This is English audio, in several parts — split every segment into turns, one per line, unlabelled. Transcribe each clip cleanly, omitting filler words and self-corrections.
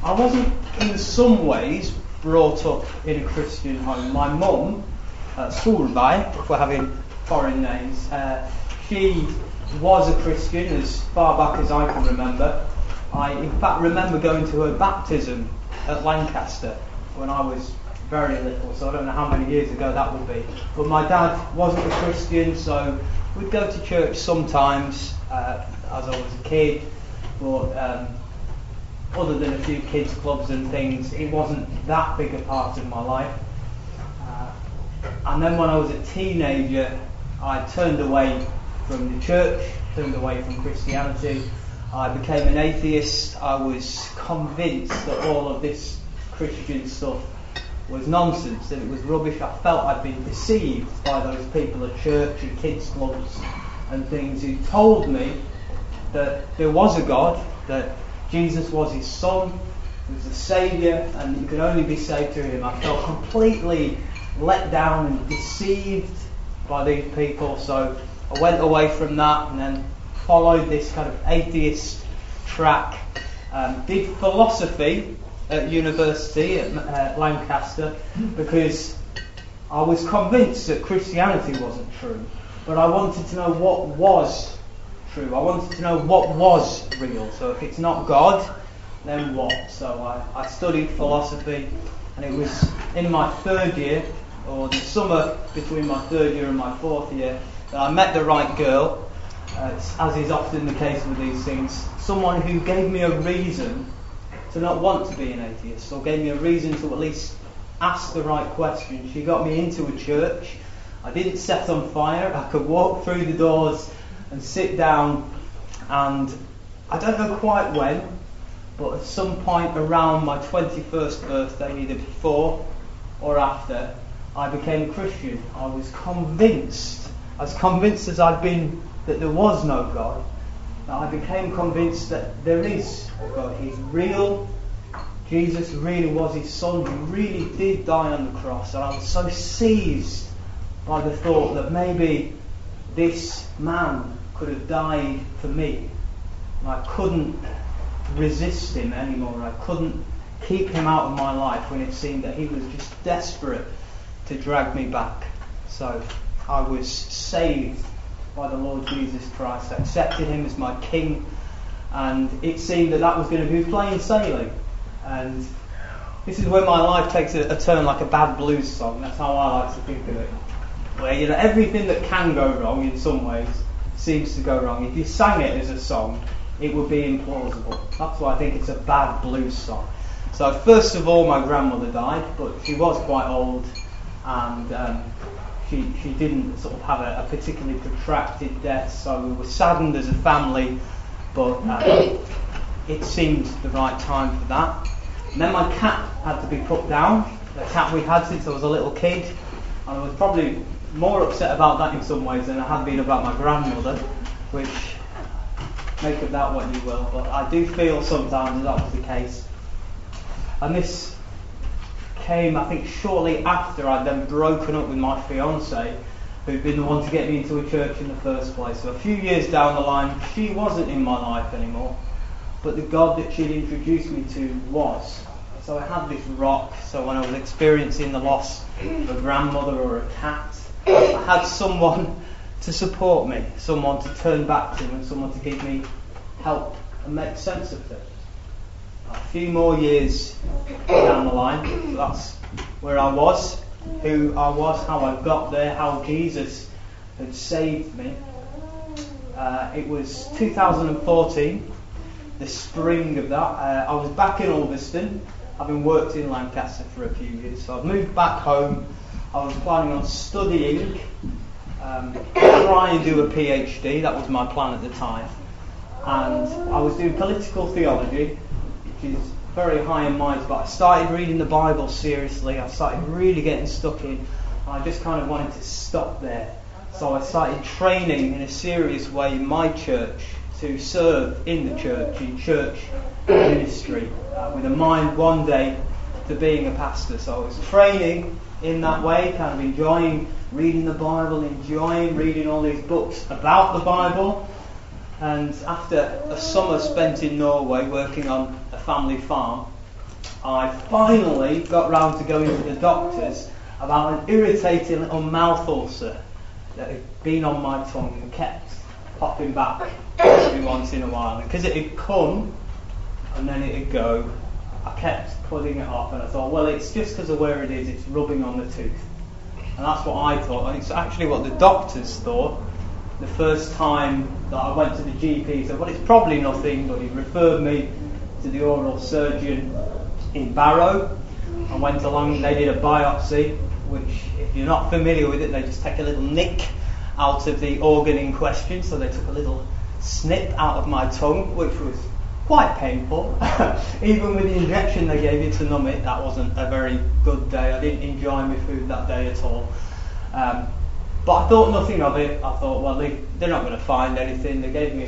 I wasn't in some ways brought up in a Christian home. My mum, Solveig, if we're having foreign names, she was a Christian as far back as I can remember. I in fact remember going to her baptism at Lancaster when I was very little, so I don't know how many years ago that would be. But my dad wasn't a Christian, so we'd go to church sometimes as I was a kid, but other than a few kids clubs and things, it wasn't that big a part of my life. And then when I was a teenager, I turned away from the church, turned away from Christianity. I became an atheist. I was convinced that all of this Christian stuff was nonsense, that it was rubbish. I felt I'd been deceived by those people at church and kids clubs and things who told me that there was a God, that Jesus was his son, he was the saviour, and you could only be saved through him. I felt completely let down and deceived by these people, so I went away from that and then followed this kind of atheist track. Did philosophy at university at Lancaster because I was convinced that Christianity wasn't true, but I wanted to know what was true. I wanted to know what was real. So if it's not God, then what? So I studied philosophy, and it was in my third year, or the summer between my third year and my fourth year, that I met the right girl, as is often the case with these things. Someone who gave me a reason to not want to be an atheist, or gave me a reason to at least ask the right questions. She got me into a church. I didn't set on fire. I could walk through the doors and sit down, and I don't know quite when, but at some point around my 21st birthday, either before or after, I became a Christian. I was convinced, as convinced as I'd been that there was no God, that I became convinced that there is a God. He's real. Jesus really was his son. He really did die on the cross. And I was so seized by the thought that maybe this man could have died for me. And I couldn't resist him anymore. I couldn't keep him out of my life when it seemed that he was just desperate to drag me back. So I was saved by the Lord Jesus Christ. I accepted him as my king, and it seemed that that was going to be plain sailing. And this is when my life takes a turn like a bad blues song. That's how I like to think of it. Where everything that can go wrong in some ways seems to go wrong. If you sang it as a song, it would be implausible. That's why I think it's a bad blues song. So first of all, my grandmother died, but she was quite old, and she didn't sort of have a particularly protracted death, so we were saddened as a family, but it seemed the right time for that. And then my cat had to be put down, the cat we had since I was a little kid, and I was probably more upset about that in some ways than I had been about my grandmother, which, make of that what you will, but I do feel sometimes that was the case. And this came, I think, shortly after I'd then broken up with my fiancée, who'd been the one to get me into a church in the first place. So a few years down the line, she wasn't in my life anymore, but the God that she'd introduced me to was. So I had this rock, so when I was experiencing the loss of a grandmother or a cat, I had someone to support me, someone to turn back to, and someone to give me help and make sense of things. A few more years down the line, so that's where I was, who I was, how I got there, how Jesus had saved me. It was 2014, the spring of that. I was back in Ulverston, having worked in Lancaster for a few years, so I've moved back home. I was planning on studying, try and do a PhD, that was my plan at the time. And I was doing political theology, which is very high in mind, but I started reading the Bible seriously. I started really getting stuck in, and I just kind of wanted to stop there. So I started training in a serious way in my church to serve in the church, in church ministry, with a mind one day to being a pastor. So I was training in that way, kind of enjoying reading the Bible, enjoying reading all these books about the Bible. And after a summer spent in Norway working on a family farm, I finally got round to going to the doctors about an irritating little mouth ulcer that had been on my tongue and kept popping back every once in a while. And because it had come and then it would go, I kept putting it off, and I thought, well, it's just because of where it is, it's rubbing on the tooth. And that's what I thought, and it's actually what the doctors thought. The first time that I went to the GP, he said, well, it's probably nothing, but he referred me to the oral surgeon in Barrow. I went along, they did a biopsy, which, if you're not familiar with it, they just take a little nick out of the organ in question. So they took a little snip out of my tongue, which was quite painful. Even with the injection they gave you to numb it, that wasn't a very good day. I didn't enjoy my food that day at all. But I thought nothing of it. I thought, well, they're not going to find anything. They gave me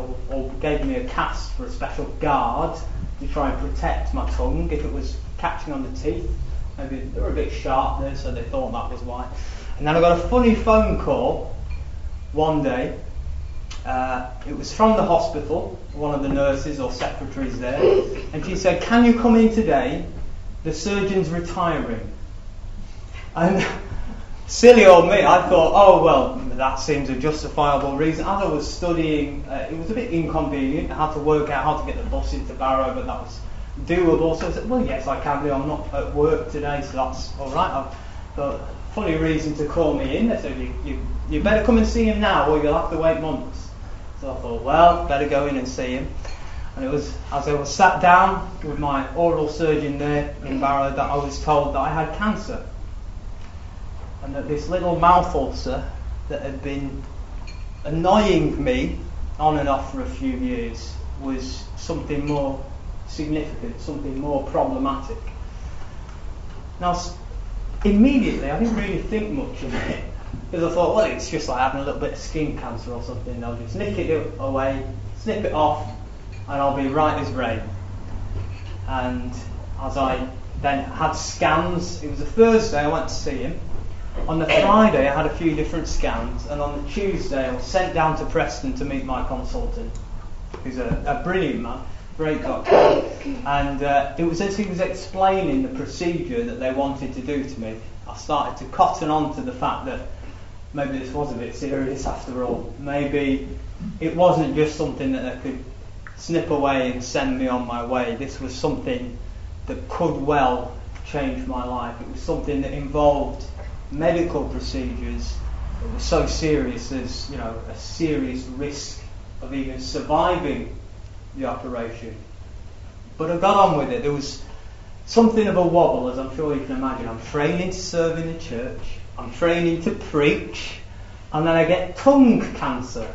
a cast for a special guard to try and protect my tongue if it was catching on the teeth. Maybe they were a bit sharp there, so they thought that was why. And then I got a funny phone call one day. It was from the hospital, one of the nurses or secretaries there, and she said, can you come in today? The surgeon's retiring. And silly old me, I thought, oh well, that seems a justifiable reason. As I was studying, it was a bit inconvenient. I had to work out how to get the bus into Barrow, but that was doable. So I said, well, yes, I can do. I'm not at work today, so that's all right. But funny reason to call me in. They said, you better come and see him now, or you'll have to wait months. So I thought, well, better go in and see him. And it was as I was sat down with my oral surgeon there in Barrow that I was told that I had cancer. And that this little mouth ulcer that had been annoying me on and off for a few years was something more significant, something more problematic. Now, immediately I didn't really think much of it, because I thought, well, it's just like having a little bit of skin cancer or something. They'll just nick it away, snip it off, and I'll be right as rain. And as I then had scans, it was a Thursday I went to see him. On the Friday I had a few different scans, and on the Tuesday I was sent down to Preston to meet my consultant, who's a brilliant man, great doctor. And it was as he was explaining the procedure that they wanted to do to me, I started to cotton on to the fact that maybe this was a bit serious after all. Maybe it wasn't just something that they could snip away and send me on my way. This was something that could well change my life. It was something that involved medical procedures that were so serious as, a serious risk of even surviving the operation. But I got on with it. There was something of a wobble, as I'm sure you can imagine. I'm training to serve in the church, I'm training to preach, and then I get tongue cancer.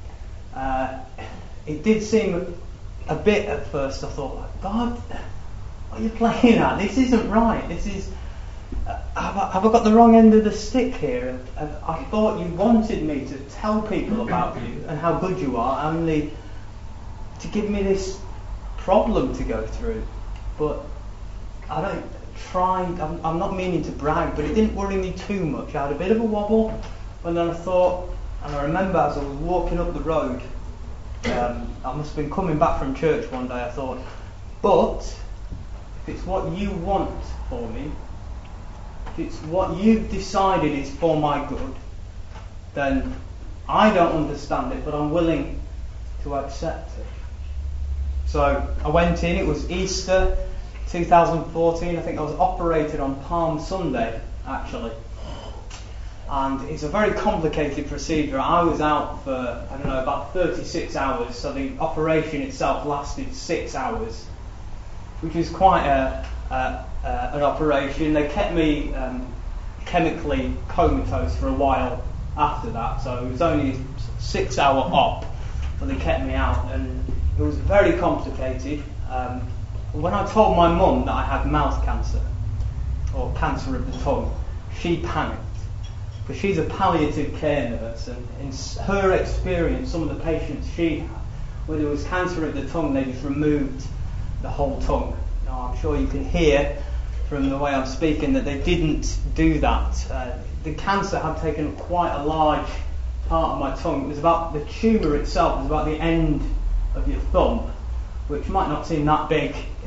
It did seem a bit at first. I thought, God, what are you playing at? This isn't right. This is... Have I got the wrong end of the stick here? I thought you wanted me to tell people about you and how good you are, only to give me this problem to go through. But I'm not meaning to brag, but it didn't worry me too much. I had a bit of a wobble, and then I thought, and I remember as I was walking up the road, I must have been coming back from church one day, I thought, but if it's what you want for me, if it's what you've decided is for my good, then I don't understand it, but I'm willing to accept it. So I went in, it was Easter 2014, I think I was operated on Palm Sunday, actually. And it's a very complicated procedure. I was out for, about 36 hours, so the operation itself lasted 6 hours, which is quite an operation. They kept me chemically comatose for a while after that, so it was only a 6 hour op, but they kept me out, and it was very complicated. When I told my mum that I had mouth cancer, or cancer of the tongue, she panicked, because she's a palliative care nurse, and in her experience, some of the patients she had, where there was cancer of the tongue, they just removed the whole tongue. Now, I'm sure you can hear from the way I'm speaking that they didn't do that. The cancer had taken up quite a large part of my tongue. It was about, the tumour itself was about the end of your thumb, which might not seem that big if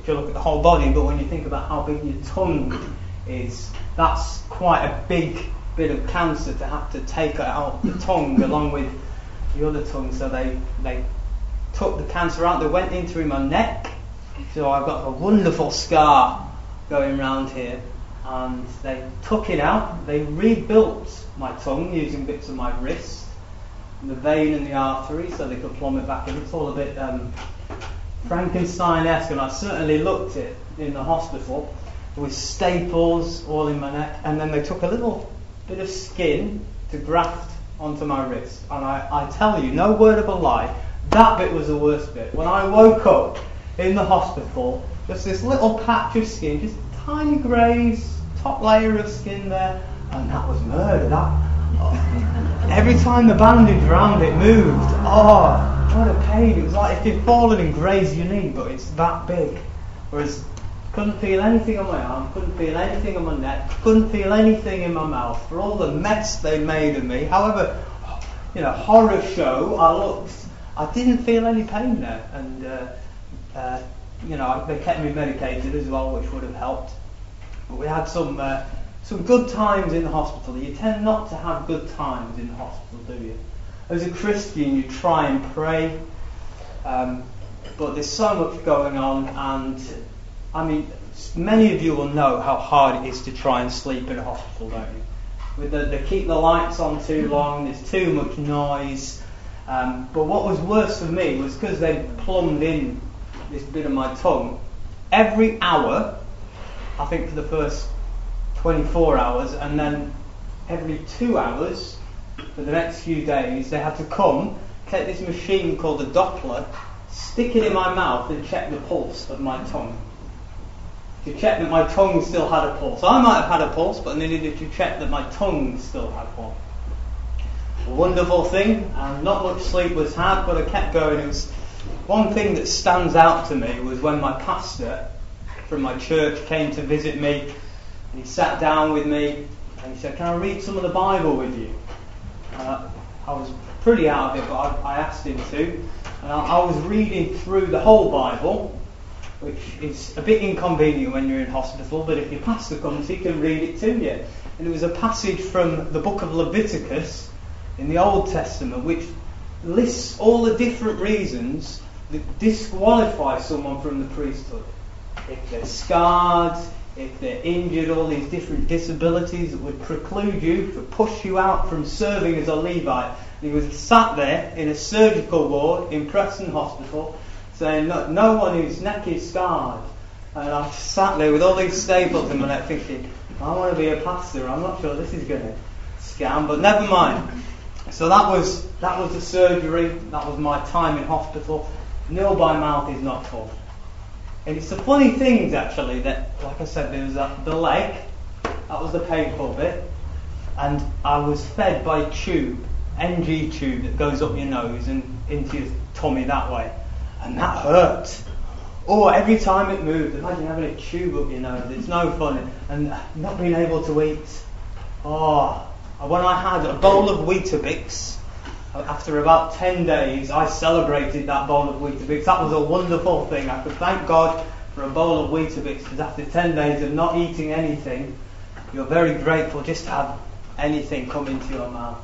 if you look at the whole body, but when you think about how big your tongue is, that's quite a big bit of cancer to have to take out the tongue along with the other tongue. So they took the cancer out. They went in through my neck, so I've got a wonderful scar going around here, and they took it out. They rebuilt my tongue using bits of my wrist, the vein and the artery, so they could plumb it back in. It's all a bit Frankenstein-esque, and I certainly looked it in the hospital with staples all in my neck, and then they took a little bit of skin to graft onto my wrist. And I tell you, no word of a lie, that bit was the worst bit. When I woke up in the hospital, just this little patch of skin, just a tiny graze, top layer of skin there, and that was murder. Every time the bandage around it moved, what a pain. It was like if you'd fallen and grazed your knee, but it's that big. Whereas couldn't feel anything on my arm, couldn't feel anything on my neck, couldn't feel anything in my mouth for all the mess they made of me. However, horror show, I didn't feel any pain there, and they kept me medicated as well, which would have helped. But we had some good times in the hospital. You tend not to have good times in the hospital, do you? As a Christian, you try and pray, but there's so much going on, and I mean, many of you will know how hard it is to try and sleep in a hospital, don't you? They keep the lights on too long, there's too much noise. But what was worse for me was because they plumbed in this bit of my tongue. Every hour, I think for the first 24 hours, and then every 2 hours for the next few days, they had to come, take this machine called a Doppler, stick it in my mouth and check the pulse of my tongue. To check that my tongue still had a pulse. I might have had a pulse, but they needed to check that my tongue still had one. A wonderful thing, and not much sleep was had, but I kept going. It was one thing that stands out to me was when my pastor from my church came to visit me, and he sat down with me, and he said, "Can I read some of the Bible with you?" I was pretty out of it, but I asked him to, and I was reading through the whole Bible, which is a bit inconvenient when you're in hospital, but if your pastor comes, he can read it to you. And it was a passage from the book of Leviticus in the Old Testament, which lists all the different reasons that disqualify someone from the priesthood. If they're scarred, if they're injured, all these different disabilities that would preclude you, to push you out from serving as a Levite. And he was sat there in a surgical ward in Preston Hospital, saying, no one whose neck is scarred. And I just sat there with all these staples in my neck thinking, I want to be a pastor, I'm not sure this is going to scam, but never mind. So that was the surgery, that was my time in hospital. Nil by mouth is not full. And it's the funny things actually that, like I said, there was the leg, that was the painful bit, and I was fed by a tube, NG tube that goes up your nose and into your tummy that way. And that hurt. Every time it moved, imagine having a tube up your nose. It's no fun. And not being able to eat. When I had a bowl of Weetabix, after about 10 days, I celebrated that bowl of Weetabix. That was a wonderful thing. I could thank God for a bowl of Weetabix, because after 10 days of not eating anything, you're very grateful just to have anything come into your mouth.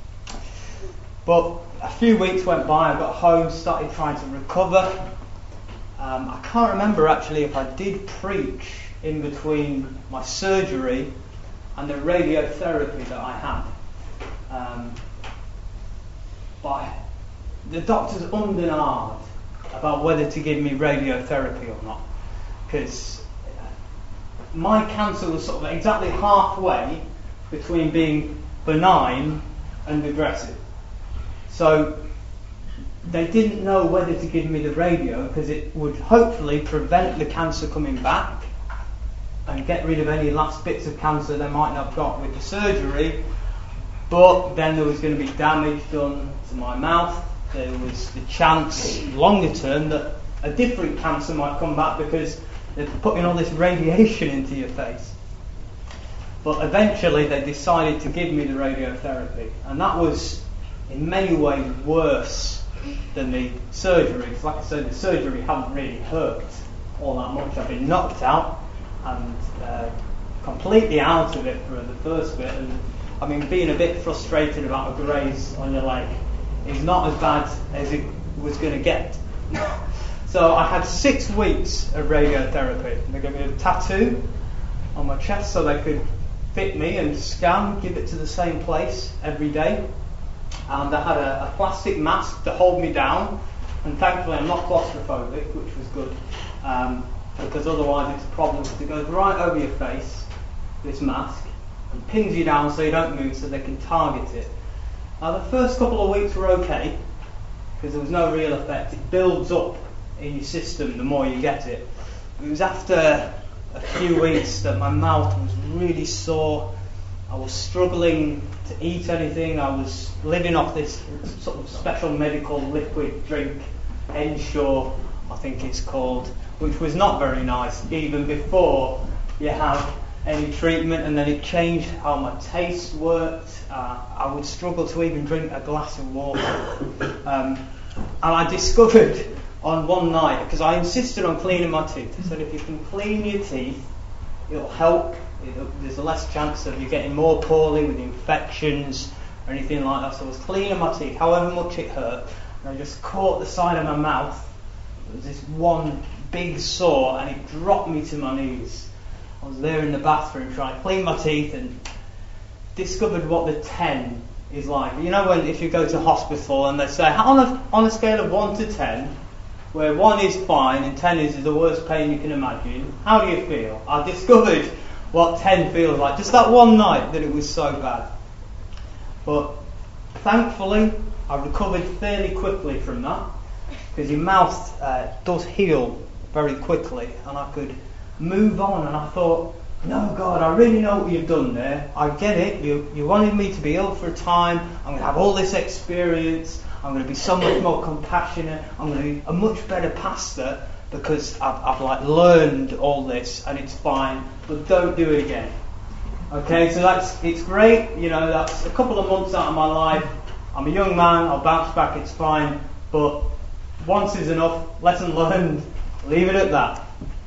But a few weeks went by, I got home, started trying to recover. I can't remember actually if I did preach in between my surgery and the radiotherapy that I had. But the doctors ummed and ahed about whether to give me radiotherapy or not, because my cancer was sort of exactly halfway between being benign and aggressive. So they didn't know whether to give me the radio, because it would hopefully prevent the cancer coming back and get rid of any last bits of cancer they might not have got with the surgery. But then there was going to be damage done to my mouth. There was the chance, longer term, that a different cancer might come back because they're putting all this radiation into your face. But eventually they decided to give me the radiotherapy, and that was in many ways worse than the surgery. Because like I said, the surgery hadn't really hurt all that much. I've been knocked out and completely out of it for the first bit. And I mean, being a bit frustrated about a graze on your leg is not as bad as it was going to get. So I had 6 weeks of radiotherapy. They gave me a tattoo on my chest so they could fit me and scan, give it to the same place every day. And I had a plastic mask to hold me down. And thankfully I'm not claustrophobic, which was good. Because otherwise it's a problem because it goes right over your face, this mask, and pins you down so you don't move so they can target it. Now the first couple of weeks were okay, because there was no real effect. It builds up in your system the more you get it. It was after a few weeks that my mouth was really sore. I was struggling to eat anything. I was living off this sort of special medical liquid drink, Ensure, I think it's called, which was not very nice even before you have any treatment, and then it changed how my taste worked. I would struggle to even drink a glass of water. And I discovered on one night, because I insisted on cleaning my teeth, I said if you can clean your teeth, it'll help. There's a less chance of you getting more poorly with infections or anything like that. So I was cleaning my teeth, however much it hurt, and I just caught the side of my mouth. There was this one big sore, and it dropped me to my knees. I was there in the bathroom trying to clean my teeth and discovered what the 10 is like. You know, when if you go to hospital and they say on a scale of 1 to 10, where 1 is fine and 10 is the worst pain you can imagine, how do you feel? I discovered what 10 feels like just that one night that it was so bad. But thankfully I recovered fairly quickly from that, because your mouth does heal very quickly, and I could move on. And I thought, no, God, I really know what you've done there. I get it. You wanted me to be ill for a time. I'm going to have all this experience. I'm going to be so much more compassionate. I'm going to be a much better pastor because I've learned all this, and it's fine. But don't do it again. Okay, so it's great. You know, that's a couple of months out of my life. I'm a young man. I'll bounce back. It's fine. But once is enough. Lesson learned. Leave it at that.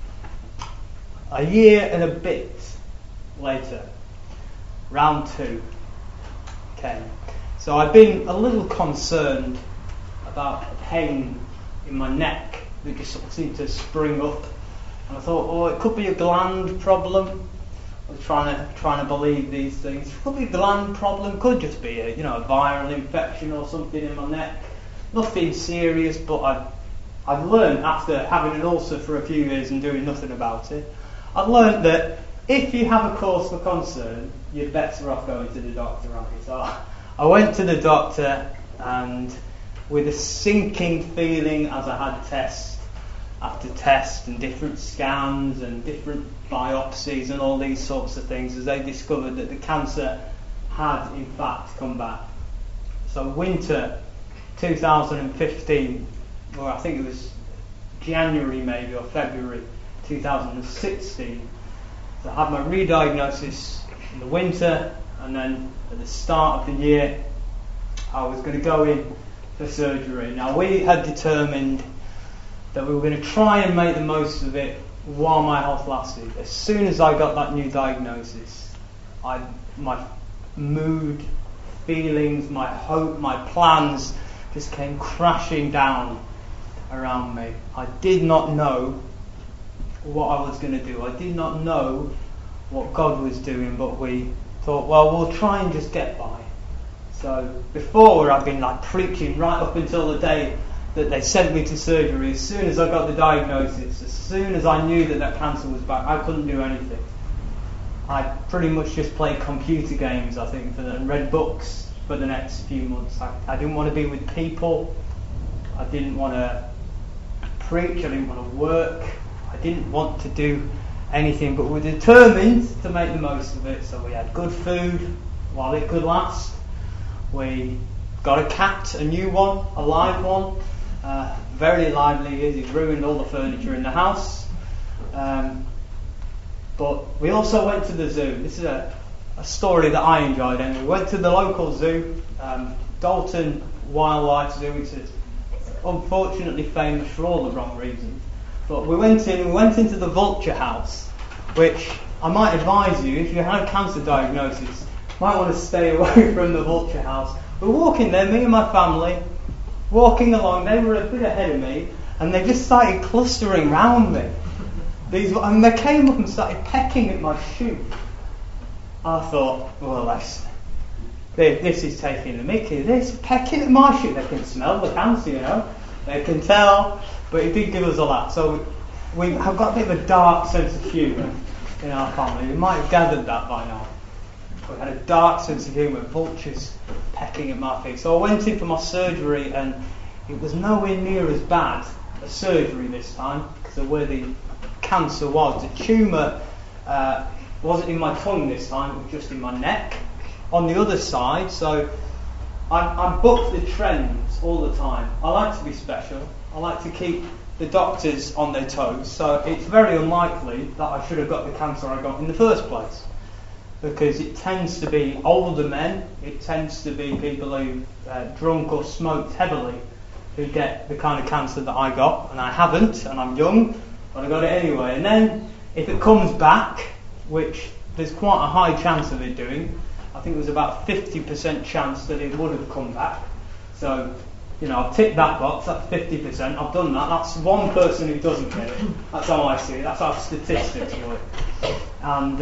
A year and a bit later, round 2 came. So I've been a little concerned about a pain in my neck that just sort of seemed to spring up, and I thought, it could be a gland problem. I was trying to believe these things. It could be a gland problem. Could just be a viral infection or something in my neck. Nothing serious, but I've learned after having an ulcer for a few years and doing nothing about it. I've learned that if you have a cause for concern, you're better off going to the doctor, aren't you? So I went to the doctor, and with a sinking feeling as I had test after test and different scans and different biopsies and all these sorts of things, as they discovered that the cancer had in fact come back. So winter 2015, or I think it was January maybe or February 2016. So I had my re-diagnosis in the winter, and then at the start of the year I was going to go in for surgery. Now we had determined that we were going to try and make the most of it while my health lasted. As soon as I got that new diagnosis, my mood, feelings, my hope, my plans just came crashing down around me. I did not know what I was going to do. I did not know what God was doing, but we thought, well, we'll try and just get by. So before, I've been preaching right up until the day that they sent me to surgery. As soon as I got the diagnosis, as soon as I knew that cancer was back, I couldn't do anything. I pretty much just played computer games, I think, and read books for the next few months. I didn't want to be with people. I didn't want to preach. I didn't want to work. I didn't want to do anything, but we were determined to make the most of it. So we had good food while it could last. We got a cat, a new one, a live one. Very lively he is. He's ruined all the furniture in the house. But we also went to the zoo. This is a story that I enjoyed. And we went to the local zoo, Dalton Wildlife Zoo, which is unfortunately famous for all the wrong reasons. But we went into the Vulture House, which I might advise you, if you had a cancer diagnosis, might want to stay away from the Vulture House. We're walking there, me and my family, walking along. They were a bit ahead of me, and they just started clustering round me. And they came up and started pecking at my shoe. I thought, well, this is taking the mickey. This pecking at my shoe. They can smell the cancer, They can tell, but it did give us a laugh. So we have got a bit of a dark sense of humour in our family. You might have gathered that by now. We had a dark sense of humour, vultures pecking at my feet. So I went in for my surgery, and it was nowhere near as bad a surgery this time because of where the cancer was. The tumour wasn't in my tongue this time, it was just in my neck on the other side. So I buck the trends all the time. I like to be special. I like to keep the doctors on their toes. So it's very unlikely that I should have got the cancer I got in the first place, because it tends to be older men, it tends to be people who drunk or smoked heavily who get the kind of cancer that I got, and I haven't, and I'm young, but I got it anyway. And then if it comes back, which there's quite a high chance of it doing, I think there's about a 50% chance that it would have come back. So, I've ticked that box, that's 50%, I've done that, that's one person who doesn't get it. That's how I see it, that's how statistics work. And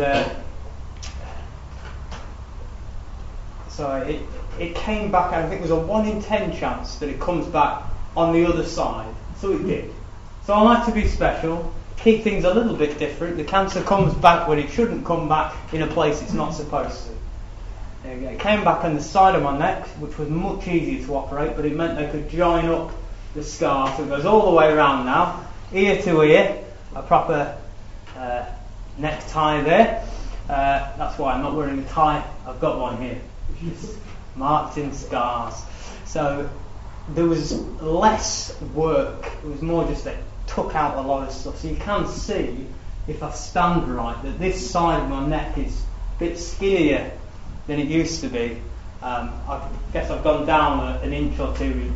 so it came back, and I think it was a 1 in 10 chance that it comes back on the other side. So it did. So I like to be special, keep things a little bit different. The cancer comes back when it shouldn't come back, in a place it's not supposed to. There you go. It came back on the side of my neck, which was much easier to operate, but it meant they could join up the scar, so it goes all the way around now, ear to ear, a proper necktie there. That's why I'm not wearing a tie. I've got one here, which is marked in scars. So there was less work. It was more just they took out a lot of stuff. So you can see, if I stand right, that this side of my neck is a bit skinnier than it used to be. I guess I've gone down an inch or two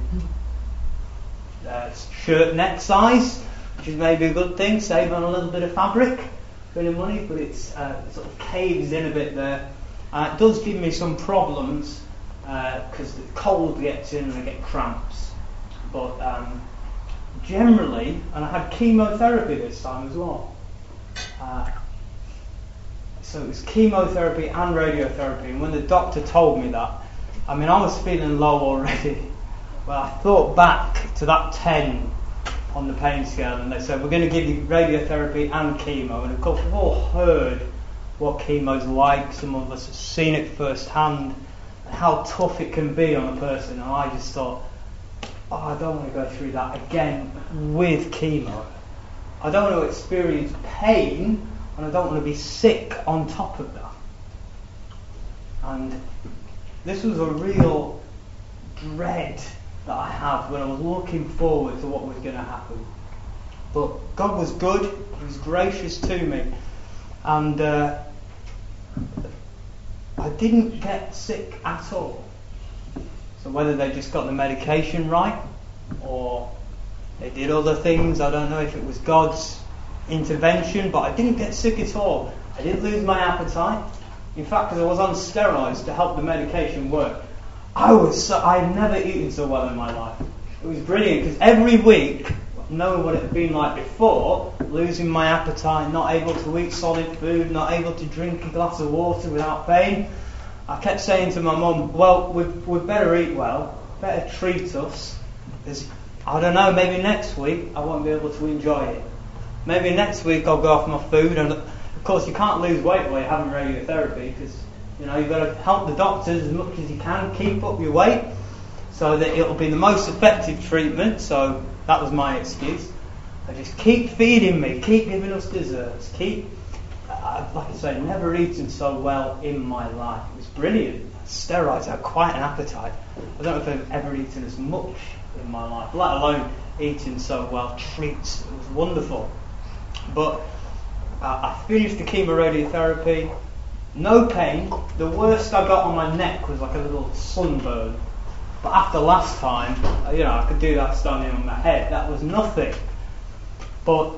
in shirt neck size, which is maybe a good thing, saving on a little bit of fabric, bit of money, but it's sort of caves in a bit there. It does give me some problems because the cold gets in and I get cramps. But generally, and I had chemotherapy this time as well. So it was chemotherapy and radiotherapy, and when the doctor told me that, I was feeling low already. Well, I thought back to that 10 on the pain scale, and they said, we're going to give you radiotherapy and chemo. And of course, we've all heard what chemo's like. Some of us have seen it firsthand, and how tough it can be on a person. And I just thought, I don't want to go through that again with chemo. I don't want to experience pain, and I don't want to be sick on top of that. And this was a real dread that I had when I was looking forward to what was going to happen. But God was good, He was gracious to me, and I didn't get sick at all. So whether they just got the medication right, or they did other things, I don't know if it was God's intervention, but I didn't get sick at all. I didn't lose my appetite. In fact, because I was on steroids to help the medication work, I'd never eaten so well in my life. It was brilliant, because every week, knowing what it had been like before, losing my appetite, not able to eat solid food, not able to drink a glass of water without pain, I kept saying to my mum, well, we'd better eat well, better treat us, because I don't know, maybe next week I won't be able to enjoy it. Maybe next week I'll go off my food, and of course you can't lose weight while you're having radiotherapy, because you've got to help the doctors as much as you can, keep up your weight, so that it'll be the most effective treatment. So that was my excuse. I just keep feeding me, keep giving us desserts, like I say, never eaten so well in my life. It was brilliant. Steroids, I had quite an appetite. I don't know if I've ever eaten as much in my life, let alone eating so well. Treats, it was wonderful. But I finished the chemoradiotherapy, no pain. The worst I got on my neck was like a little sunburn. But after last time, I could do that standing on my head. That was nothing. But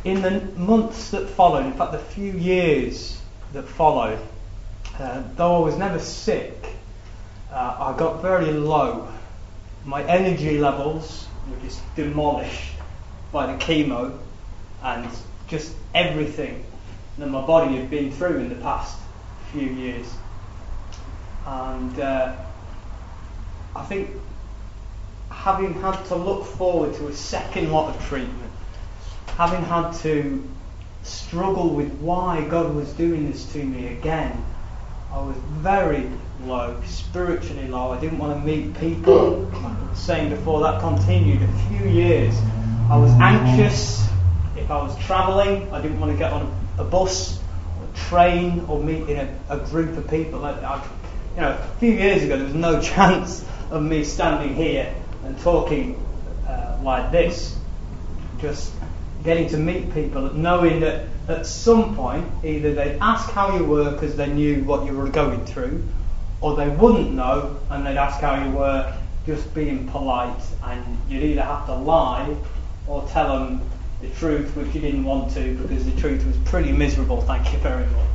In the months that followed, in fact the few years that followed, though I was never sick, I got very low. My energy levels were just demolished by the chemo and just everything that my body had been through in the past few years. And I think having had to look forward to a second lot of treatment, having had to struggle with why God was doing this to me again, I was very low, spiritually low. I didn't want to meet people. Like I was saying before, that continued a few years. I was anxious. If I was travelling, I didn't want to get on a bus or a train or meet in a group of people. A few years ago there was no chance of me standing here and talking like this. Just getting to meet people, knowing that at some point either they'd ask how you were because they knew what you were going through, or they wouldn't know and they'd ask how you were just being polite, and you'd either have to lie or tell them the truth, which you didn't want to because the truth was pretty miserable, thank you very much.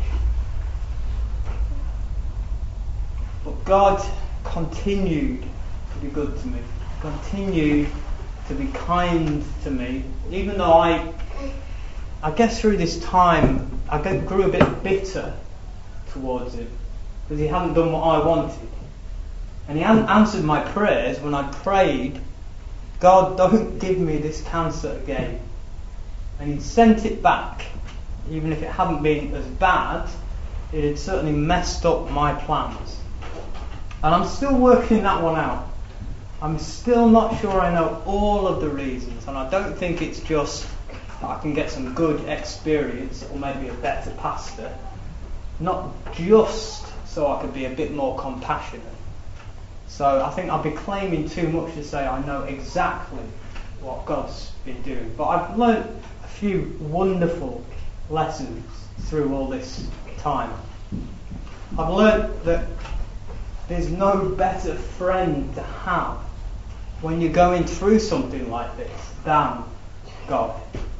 But God continued to be good to me, continued to be kind to me, even though I guess through this time I grew a bit bitter towards him because he hadn't done what I wanted, and he hadn't answered my prayers when I prayed, God, don't give me this cancer again, and he sent it back. Even if it hadn't been as bad, it had certainly messed up my plans, and I'm still working that one out. I'm still not sure I know all of the reasons, and I don't think it's just that I can get some good experience or maybe a better pastor, not just so I could be a bit more compassionate. So I think I'd be claiming too much to say I know exactly what God's been doing. But I've learned a few wonderful lessons through all this time. I've learned that there's no better friend to have when you're going through something like this than God.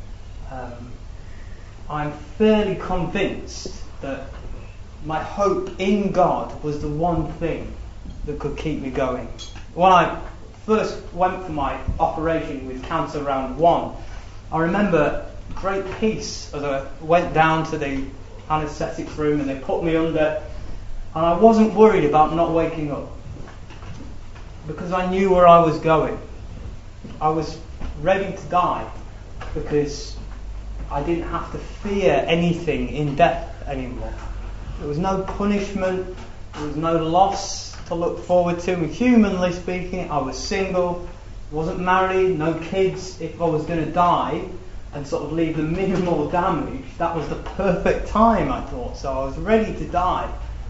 I'm fairly convinced that my hope in God was the one thing that could keep me going. When I first went for my operation with Cancer Round 1, I remember great peace as I went down to the anaesthetics room and they put me under, and I wasn't worried about not waking up because I knew where I was going. I was ready to die because I didn't have to fear anything in death anymore. There was no punishment, there was no loss to look forward to. And humanly speaking, I was single, wasn't married, no kids. If I was going to die and sort of leave the minimal damage, that was the perfect time, I thought. So I was ready to die.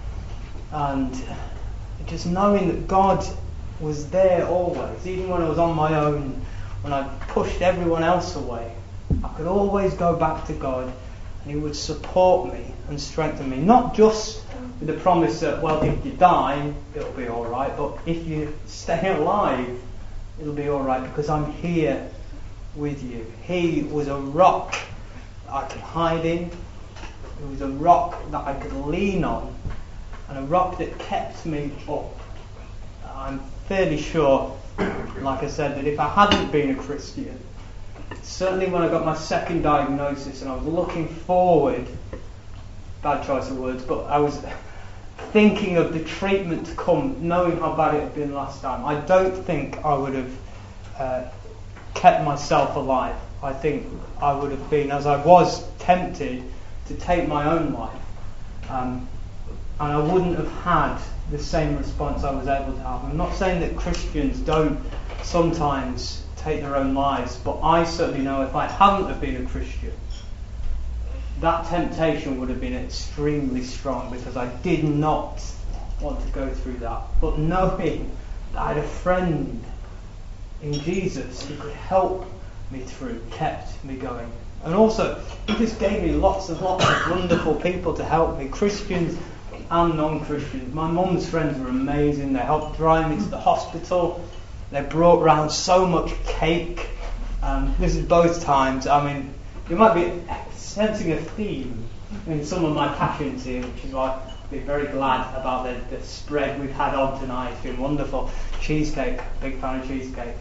And just knowing that God was there always, even when I was on my own, when I pushed everyone else away, I could always go back to God and he would support me and strengthen me. Not just with the promise that, well, if you die, it'll be alright, but if you stay alive, it'll be alright because I'm here with you. He was a rock that I could hide in. It was a rock that I could lean on, and a rock that kept me up. I'm fairly sure, like I said, that if I hadn't been a Christian, certainly when I got my second diagnosis and I was looking forward, bad choice of words, but I was thinking of the treatment to come, knowing how bad it had been last time, I don't think I would have kept myself alive. I think I would have been, as I was tempted to take my own life, and I wouldn't have had the same response I was able to have. I'm not saying that Christians don't sometimes take their own lives, but I certainly know if I hadn't have been a Christian, that temptation would have been extremely strong because I did not want to go through that. But knowing that I had a friend in Jesus who could help me through kept me going. And also, he just gave me lots and lots of wonderful people to help me, Christians and non-Christians. My mum's friends were amazing. They helped drive me to the hospital. They brought round so much cake. This is both times. I mean, You might be sensing a theme in some of my passions here, which is why I've been very glad about the spread we've had on tonight. It's been wonderful. Cheesecake, big fan of cheesecake.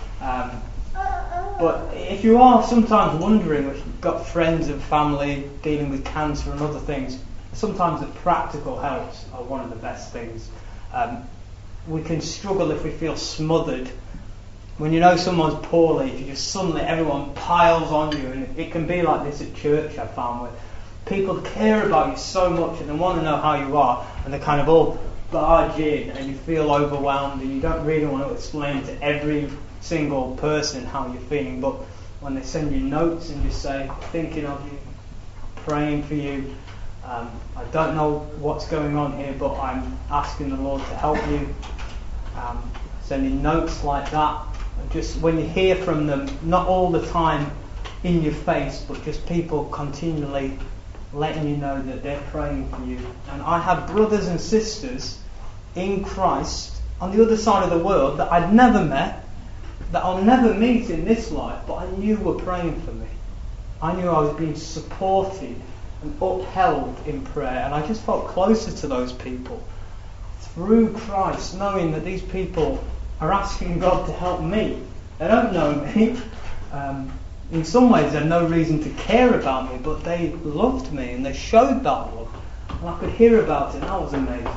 But if you are sometimes wondering if you've got friends and family dealing with cancer and other things, sometimes the practical helps are one of the best things. We can struggle if we feel smothered. When you know someone's poorly, if you just suddenly everyone piles on you, and it can be like this at church, I found, where people care about you so much and they want to know how you are, and they kind of all barge in, and you feel overwhelmed, and you don't really want to explain to every single person how you're feeling. But when they send you notes and just say, thinking of you, praying for you, I don't know what's going on here, but I'm asking the Lord to help you. Sending notes like that. Just when you hear from them, not all the time in your face, but just people continually letting you know that they're praying for you. And I have brothers and sisters in Christ on the other side of the world that I'd never met, that I'll never meet in this life, but I knew were praying for me. I knew I was being supported and upheld in prayer, and I just felt closer to those people through Christ, knowing that these people are asking God to help me. They don't know me. In some ways they have no reason to care about me, but they loved me and they showed that love, and I could hear about it, and that was amazing.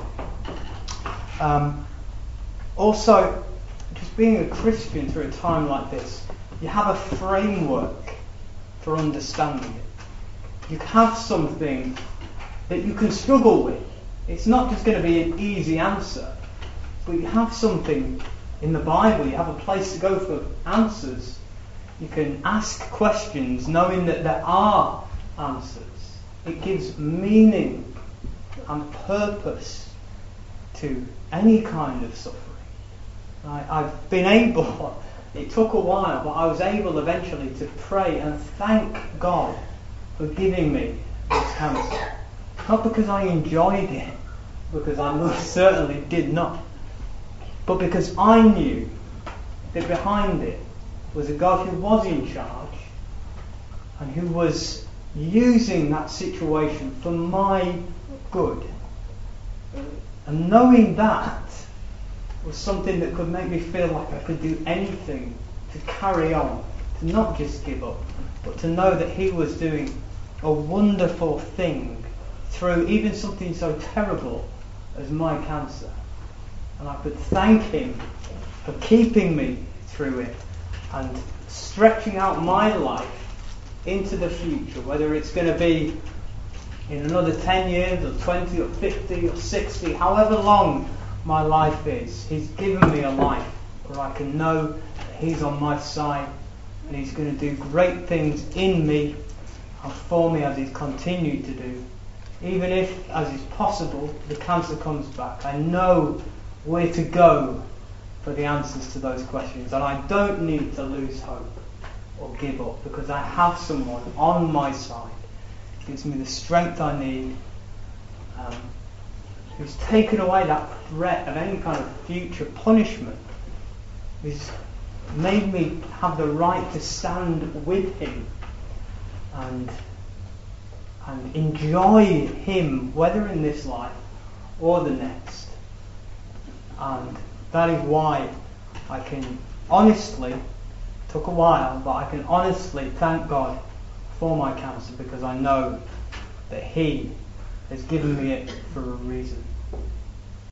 Also, just being a Christian through a time like this, you have a framework for understanding it. You have something that you can struggle with. It's not just going to be an easy answer, but you have something in the Bible. You have a place to go for answers. You can ask questions knowing that there are answers. It gives meaning and purpose to any kind of suffering. I've been able, it took a while, but I was able eventually to pray and thank God for giving me this cancer. Not because I enjoyed it, because I most certainly did not, but because I knew that behind it was a God who was in charge and who was using that situation for my good. And knowing that was something that could make me feel like I could do anything to carry on, to not just give up, but to know that He was doing a wonderful thing through even something so terrible as my cancer. And I could thank Him for keeping me through it and stretching out my life into the future, whether it's going to be in another 10 years or 20 or 50 or 60, however long my life is. He's given me a life where I can know that He's on my side and He's going to do great things in me and for me as He's continued to do. Even if, as is possible, the cancer comes back, I know where to go for the answers to those questions, and I don't need to lose hope or give up, because I have someone on my side who gives me the strength I need, who's taken away that threat of any kind of future punishment, who's made me have the right to stand with Him and enjoy Him, whether in this life or the next. And that is why I can honestly, took a while, but I can honestly thank God for my cancer, because I know that He has given me it for a reason.